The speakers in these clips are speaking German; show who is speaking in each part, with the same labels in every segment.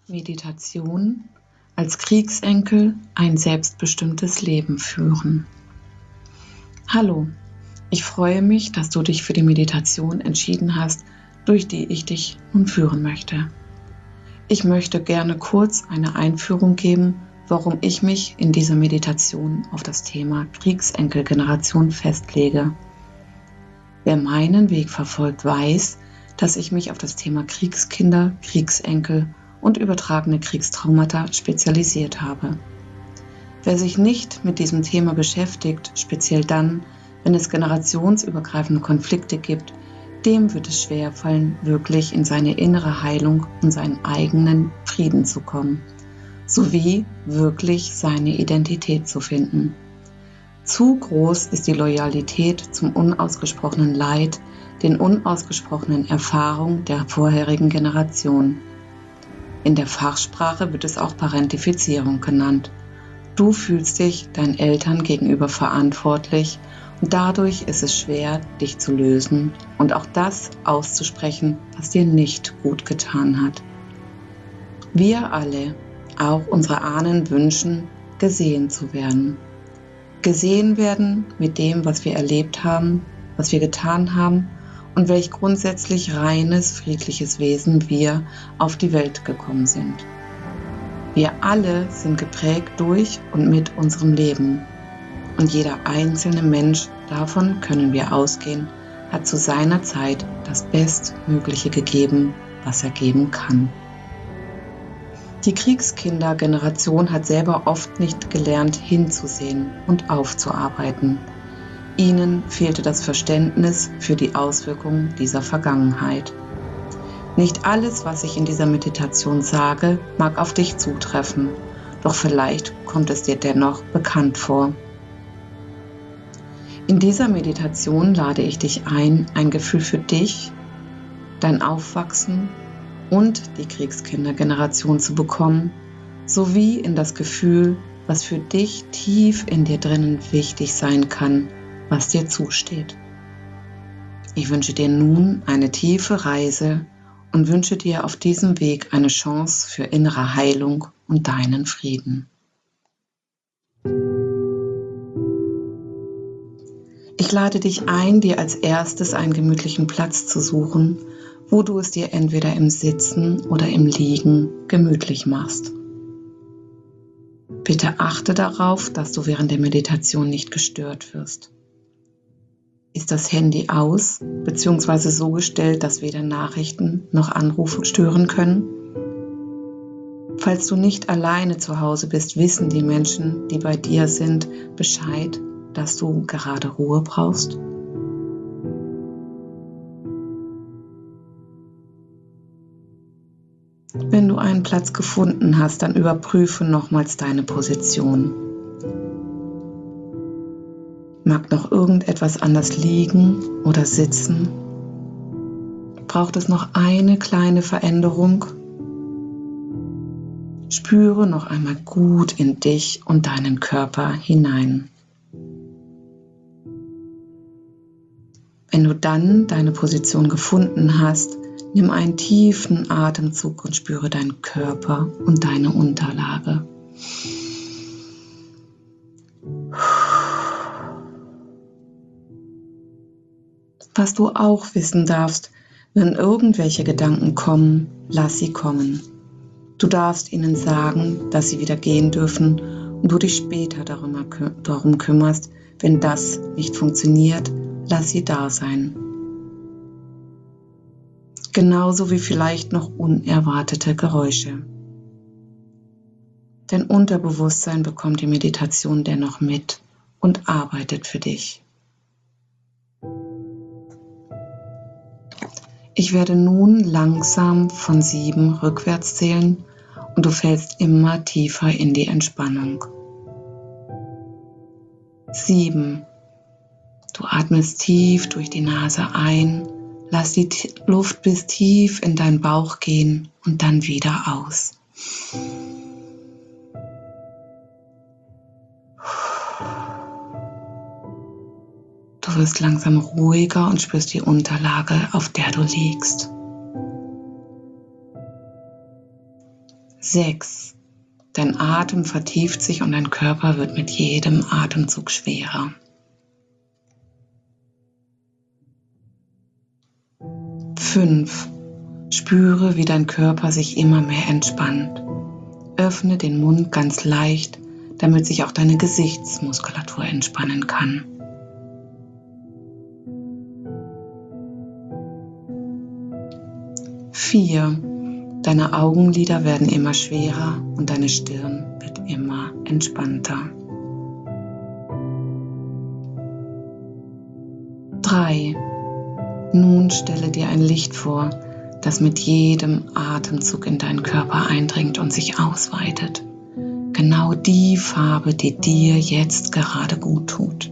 Speaker 1: Meditation als Kriegsenkel ein selbstbestimmtes Leben führen. Hallo, ich freue mich, dass du dich für die Meditation entschieden hast, durch die ich dich nun führen möchte. Ich möchte gerne kurz eine Einführung geben, warum ich mich in dieser Meditation auf das Thema Kriegsenkelgeneration festlege. Wer meinen Weg verfolgt, weiß, dass ich mich auf das Thema Kriegskinder, Kriegsenkel und übertragene Kriegstraumata spezialisiert habe. Wer sich nicht mit diesem Thema beschäftigt, speziell dann, wenn es generationsübergreifende Konflikte gibt, dem wird es schwerfallen, wirklich in seine innere Heilung und seinen eigenen Frieden zu kommen, sowie wirklich seine Identität zu finden. Zu groß ist die Loyalität zum unausgesprochenen Leid, den unausgesprochenen Erfahrungen der vorherigen Generation. In der Fachsprache wird es auch Parentifizierung genannt. Du fühlst dich deinen Eltern gegenüber verantwortlich und dadurch ist es schwer, dich zu lösen und auch das auszusprechen, was dir nicht gut getan hat. Wir alle, auch unsere Ahnen, wünschen, gesehen zu werden. Gesehen werden mit dem, was wir erlebt haben, was wir getan haben und welch grundsätzlich reines, friedliches Wesen wir auf die Welt gekommen sind. Wir alle sind geprägt durch und mit unserem Leben. Und jeder einzelne Mensch, davon können wir ausgehen, hat zu seiner Zeit das Bestmögliche gegeben, was er geben kann. Die Kriegskindergeneration hat selber oft nicht gelernt, hinzusehen und aufzuarbeiten. Ihnen fehlte das Verständnis für die Auswirkungen dieser Vergangenheit. Nicht alles, was ich in dieser Meditation sage, mag auf dich zutreffen, doch vielleicht kommt es dir dennoch bekannt vor. In dieser Meditation lade ich dich ein Gefühl für dich, dein Aufwachsen und die Kriegskindergeneration zu bekommen, sowie in das Gefühl, was für dich tief in dir drinnen wichtig sein kann, was dir zusteht. Ich wünsche dir nun eine tiefe Reise und wünsche dir auf diesem Weg eine Chance für innere Heilung und deinen Frieden. Ich lade dich ein, dir als erstes einen gemütlichen Platz zu suchen, wo du es dir entweder im Sitzen oder im Liegen gemütlich machst. Bitte achte darauf, dass du während der Meditation nicht gestört wirst. Ist das Handy aus bzw. so gestellt, dass weder Nachrichten noch Anrufe stören können? Falls du nicht alleine zu Hause bist, wissen die Menschen, die bei dir sind, Bescheid, dass du gerade Ruhe brauchst? Wenn du einen Platz gefunden hast, dann überprüfe nochmals deine Position. Mag noch irgendetwas anders liegen oder sitzen? Braucht es noch eine kleine Veränderung? Spüre noch einmal gut in dich und deinen Körper hinein. Wenn du dann deine Position gefunden hast, nimm einen tiefen Atemzug und spüre deinen Körper und deine Unterlage. Was du auch wissen darfst, wenn irgendwelche Gedanken kommen, lass sie kommen. Du darfst ihnen sagen, dass sie wieder gehen dürfen und du dich später darum kümmerst, wenn das nicht funktioniert, lass sie da sein. Genauso wie vielleicht noch unerwartete Geräusche. Dein Unterbewusstsein bekommt die Meditation dennoch mit und arbeitet für dich. Ich werde nun langsam von 7 rückwärts zählen und du fällst immer tiefer in die Entspannung. 7. Du atmest tief durch die Nase ein, lass die Luft bis tief in deinen Bauch gehen und dann wieder aus. Du wirst langsam ruhiger und spürst die Unterlage, auf der du liegst. 6. Dein Atem vertieft sich und dein Körper wird mit jedem Atemzug schwerer. 5. Spüre, wie dein Körper sich immer mehr entspannt. Öffne den Mund ganz leicht, damit sich auch deine Gesichtsmuskulatur entspannen kann. 4. Deine Augenlider werden immer schwerer und deine Stirn wird immer entspannter. 3. Nun stelle dir ein Licht vor, das mit jedem Atemzug in deinen Körper eindringt und sich ausweitet. Genau die Farbe, die dir jetzt gerade gut tut.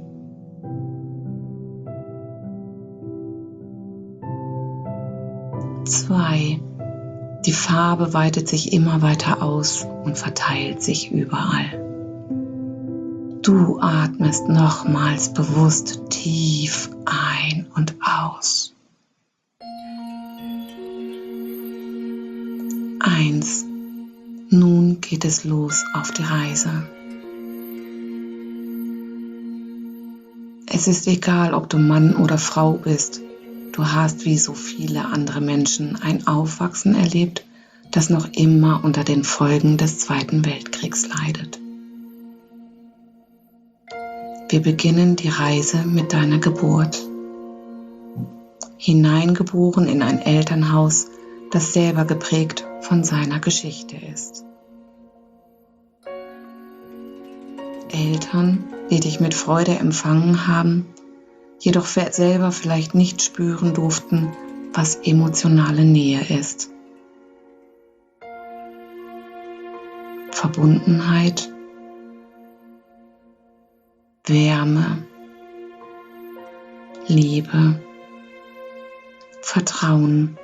Speaker 1: 2. Die Farbe weitet sich immer weiter aus und verteilt sich überall. Du atmest nochmals bewusst tief ein und aus. 1. Nun geht es los auf die Reise. Es ist egal, ob du Mann oder Frau bist. Du hast wie so viele andere Menschen ein Aufwachsen erlebt, das noch immer unter den Folgen des Zweiten Weltkriegs leidet. Wir beginnen die Reise mit deiner Geburt. Hineingeboren in ein Elternhaus, das selber geprägt von seiner Geschichte ist. Eltern, die dich mit Freude empfangen haben, jedoch selber vielleicht nicht spüren durften, was emotionale Nähe ist. Verbundenheit, Wärme, Liebe, Vertrauen.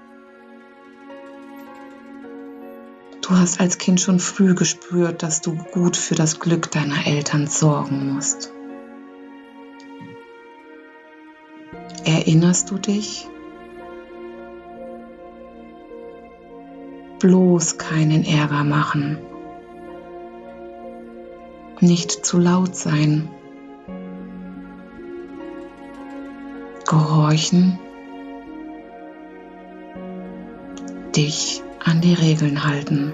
Speaker 1: Du hast als Kind schon früh gespürt, dass du gut für das Glück deiner Eltern sorgen musst. Erinnerst du dich? Bloß keinen Ärger machen. Nicht zu laut sein. Gehorchen. Dich an die Regeln halten.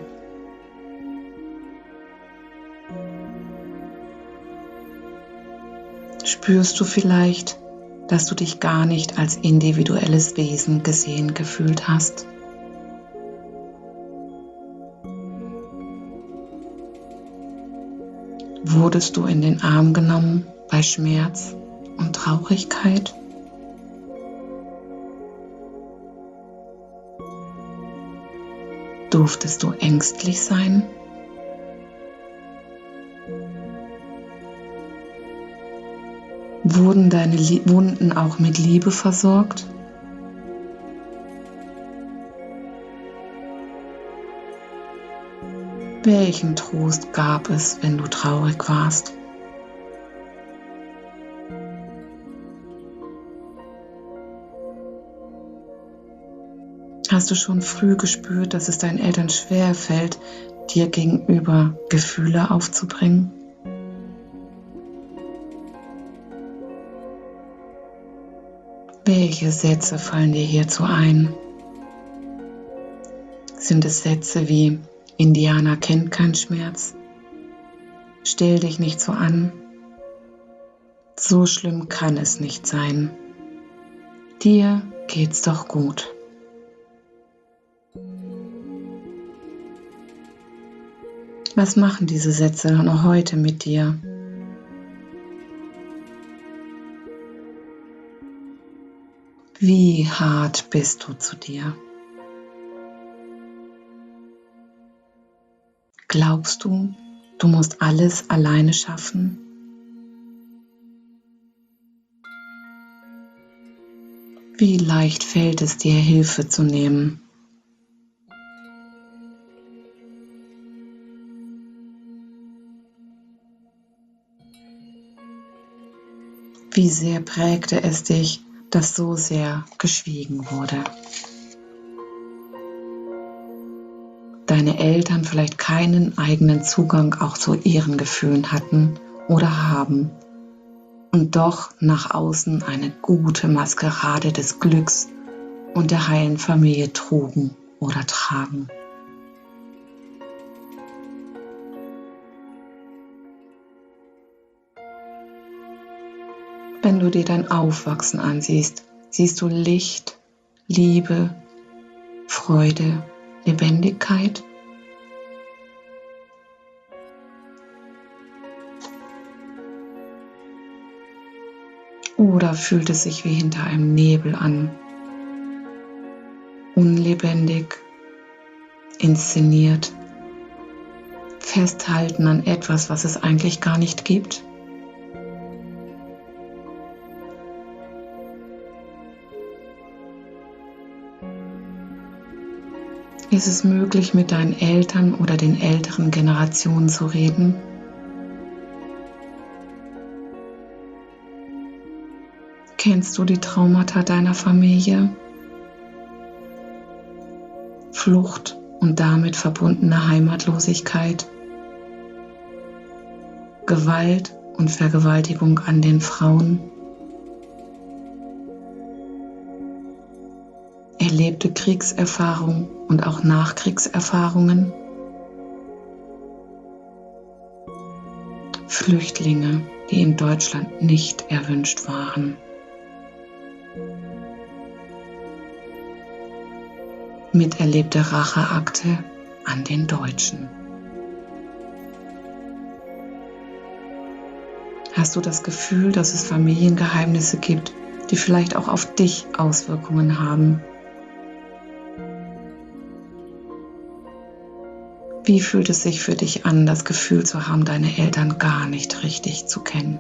Speaker 1: Spürst du vielleicht, dass du dich gar nicht als individuelles Wesen gesehen gefühlt hast? Wurdest du in den Arm genommen bei Schmerz und Traurigkeit? Durftest du ängstlich sein? Wurden deine Wunden auch mit Liebe versorgt? Welchen Trost gab es, wenn du traurig warst? Hast du schon früh gespürt, dass es deinen Eltern schwer fällt, dir gegenüber Gefühle aufzubringen? Welche Sätze fallen dir hierzu ein? Sind es Sätze wie Indianer kennt keinen Schmerz? Stell dich nicht so an. So schlimm kann es nicht sein. Dir geht's doch gut. Was machen diese Sätze noch heute mit dir? Wie hart bist du zu dir? Glaubst du, du musst alles alleine schaffen? Wie leicht fällt es dir, Hilfe zu nehmen? Wie sehr prägte es dich, dass so sehr geschwiegen wurde? deine Eltern vielleicht keinen eigenen Zugang auch zu ihren Gefühlen hatten oder haben und doch nach außen eine gute Maskerade des Glücks und der heilen Familie trugen oder tragen. Wenn du dir dein Aufwachsen ansiehst, siehst du Licht, Liebe, Freude, Lebendigkeit? Oder fühlt es sich wie hinter einem Nebel an? Unlebendig, inszeniert, festhalten an etwas, was es eigentlich gar nicht gibt? Ist es möglich, mit deinen Eltern oder den älteren Generationen zu reden? Kennst du die Traumata deiner Familie? Flucht und damit verbundene Heimatlosigkeit? Gewalt und Vergewaltigung an den Frauen? Erlebte Kriegserfahrung und auch Nachkriegserfahrungen? Flüchtlinge, die in Deutschland nicht erwünscht waren? Miterlebte Racheakte an den Deutschen? Hast du das Gefühl, dass es Familiengeheimnisse gibt, die vielleicht auch auf dich Auswirkungen haben? Wie fühlt es sich für dich an, das Gefühl zu haben, deine Eltern gar nicht richtig zu kennen?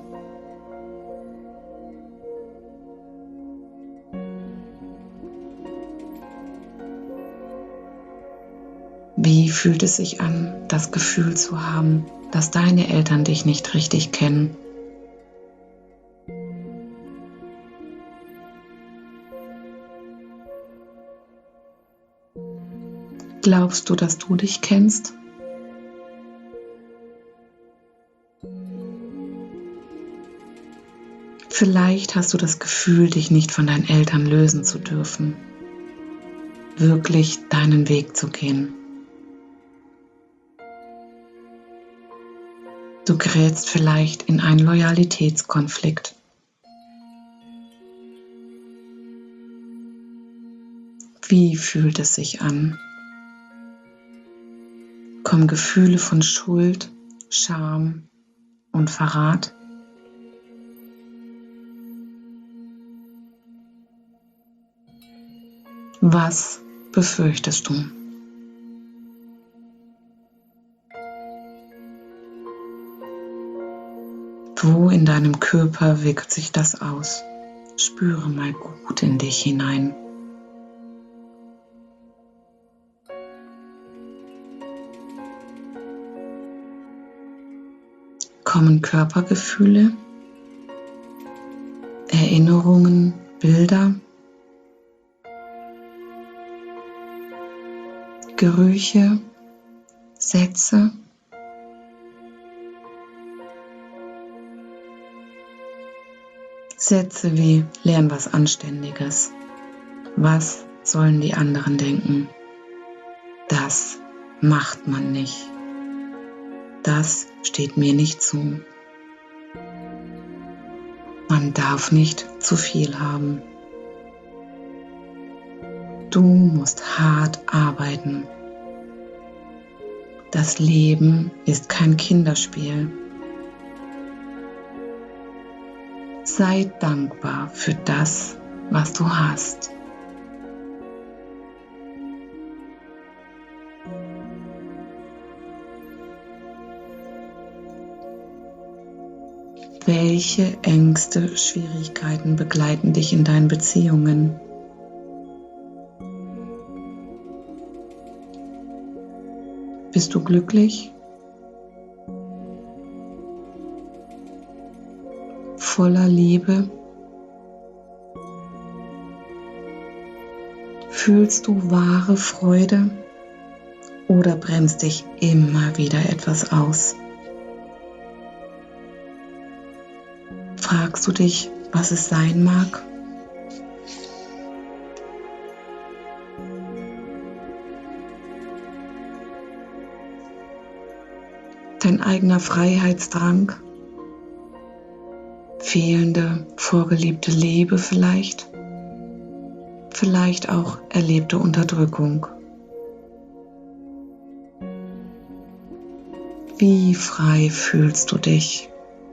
Speaker 1: Wie fühlt es sich an, das Gefühl zu haben, dass deine Eltern dich nicht richtig kennen? Glaubst du, dass du dich kennst? Vielleicht hast du das Gefühl, dich nicht von deinen Eltern lösen zu dürfen, wirklich deinen Weg zu gehen. Du gerätst vielleicht in einen Loyalitätskonflikt. Wie fühlt es sich an? Kommen Gefühle von Schuld, Scham und Verrat? Was befürchtest du? Wo in deinem Körper wirkt sich das aus? Spüre mal gut in dich hinein. Kommen Körpergefühle, Erinnerungen, Bilder, Gerüche, Sätze? Sätze wie lern was Anständiges. Was sollen die anderen denken? Das macht man nicht. Das steht mir nicht zu. Man darf nicht zu viel haben. Du musst hart arbeiten. Das Leben ist kein Kinderspiel. Sei dankbar für das, was du hast. Welche Ängste, Schwierigkeiten begleiten dich in deinen Beziehungen? Bist du glücklich? Voller Liebe? Fühlst du wahre Freude oder bremst dich immer wieder etwas aus? Fragst du dich, was es sein mag? Dein eigener Freiheitsdrang? Fehlende, vorgelebte Liebe vielleicht? Vielleicht auch erlebte Unterdrückung? Wie frei fühlst du dich?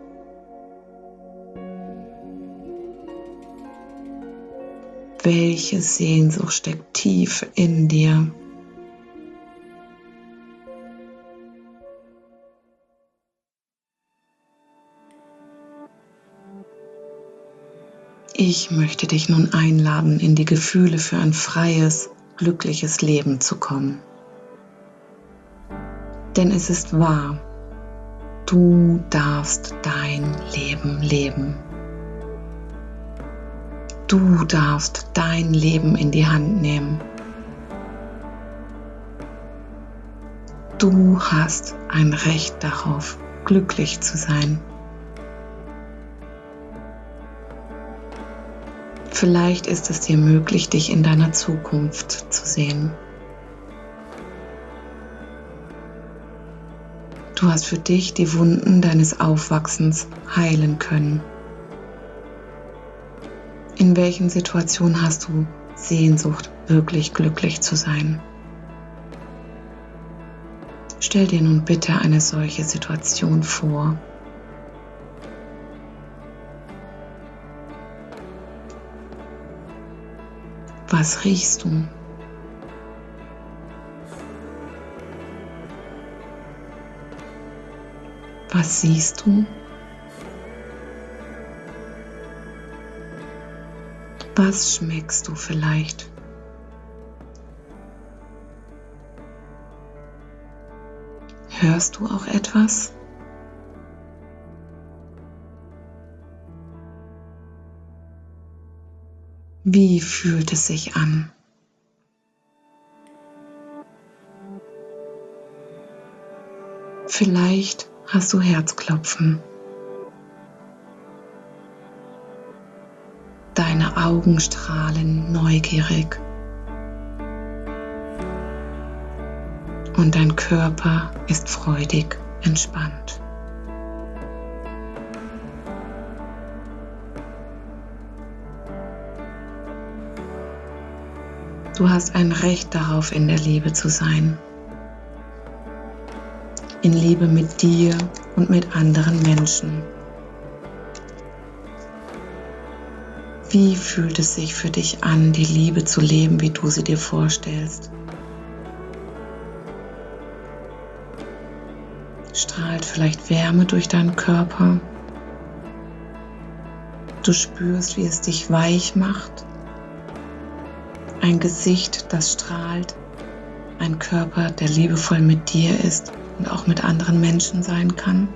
Speaker 1: Welche Sehnsucht steckt tief in dir? Ich möchte dich nun einladen, in die Gefühle für ein freies, glückliches Leben zu kommen. Denn es ist wahr, du darfst dein Leben leben. Du darfst dein Leben in die Hand nehmen. Du hast ein Recht darauf, glücklich zu sein. Vielleicht ist es dir möglich, dich in deiner Zukunft zu sehen. Du hast für dich die Wunden deines Aufwachsens heilen können. In welchen Situationen hast du Sehnsucht, wirklich glücklich zu sein? Stell dir nun bitte eine solche Situation vor. Was riechst du? Was siehst du? Was schmeckst du vielleicht? Hörst du auch etwas? Wie fühlt es sich an? Vielleicht hast du Herzklopfen. Deine Augen strahlen neugierig. Und dein Körper ist freudig entspannt. Du hast ein Recht darauf, in der Liebe zu sein. In Liebe mit dir und mit anderen Menschen. Wie fühlt es sich für dich an, die Liebe zu leben, wie du sie dir vorstellst? Strahlt vielleicht Wärme durch deinen Körper? Du spürst, wie es dich weich macht? Ein Gesicht, das strahlt? Ein Körper, der liebevoll mit dir ist und auch mit anderen Menschen sein kann?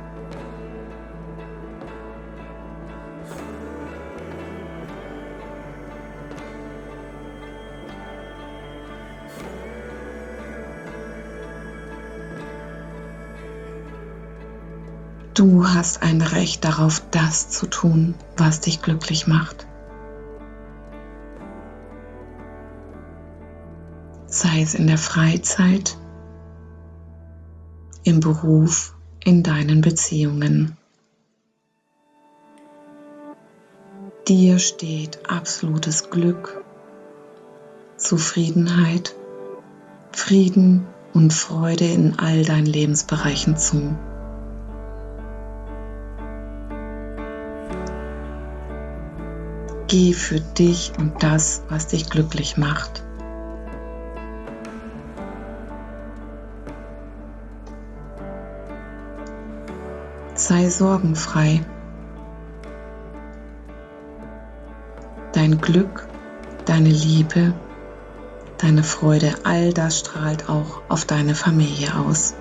Speaker 1: Du hast ein Recht darauf, das zu tun, was dich glücklich macht. Sei es in der Freizeit, im Beruf, in deinen Beziehungen. Dir steht absolutes Glück, Zufriedenheit, Frieden und Freude in all deinen Lebensbereichen zu. Geh für dich und das, was dich glücklich macht. Sei sorgenfrei. Dein Glück, deine Liebe, deine Freude, all das strahlt auch auf deine Familie aus.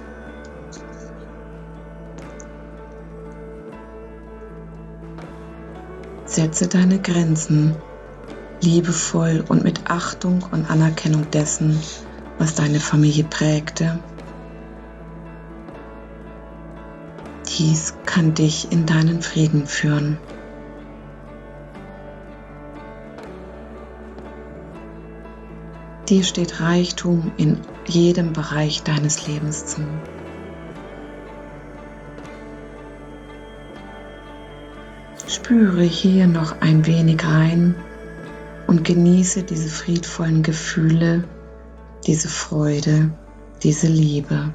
Speaker 1: Setze deine Grenzen liebevoll und mit Achtung und Anerkennung dessen, was deine Familie prägte. Dies kann dich in deinen Frieden führen. Dir steht Reichtum in jedem Bereich deines Lebens zu. Spüre hier noch ein wenig rein und genieße diese friedvollen Gefühle, diese Freude, diese Liebe.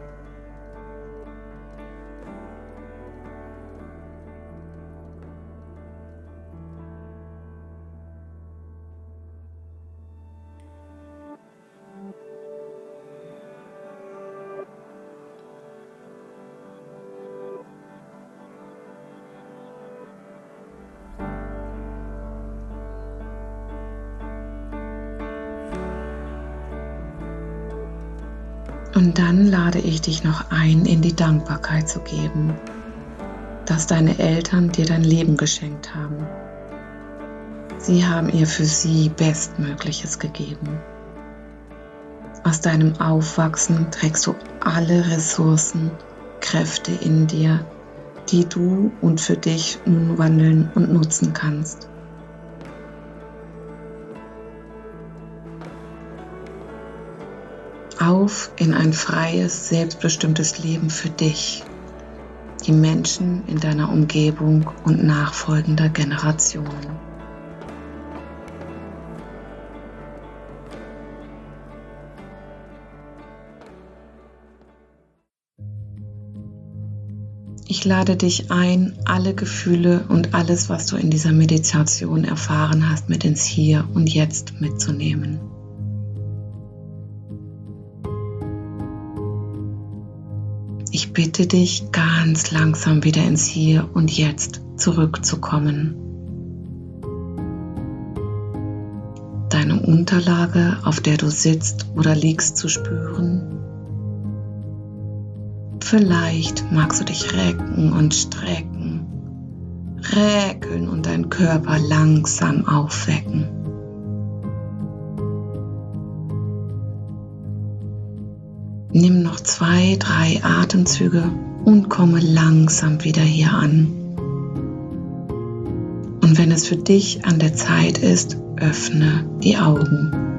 Speaker 1: Und dann lade ich dich noch ein, in die Dankbarkeit zu geben, dass deine Eltern dir dein Leben geschenkt haben. Sie haben ihr für sie Bestmögliches gegeben. Aus deinem Aufwachsen trägst du alle Ressourcen, Kräfte in dir, die du und für dich umwandeln und nutzen kannst. Auf in ein freies, selbstbestimmtes Leben für dich, die Menschen in deiner Umgebung und nachfolgender Generationen. Ich lade dich ein, alle Gefühle und alles, was du in dieser Meditation erfahren hast, mit ins Hier und Jetzt mitzunehmen. Ich bitte dich, ganz langsam wieder ins Hier und Jetzt zurückzukommen. Deine Unterlage, auf der du sitzt oder liegst, zu spüren. Vielleicht magst du dich recken und strecken, räkeln und deinen Körper langsam aufwecken. Nimm noch 2, 3 Atemzüge und komme langsam wieder hier an. Und wenn es für dich an der Zeit ist, öffne die Augen.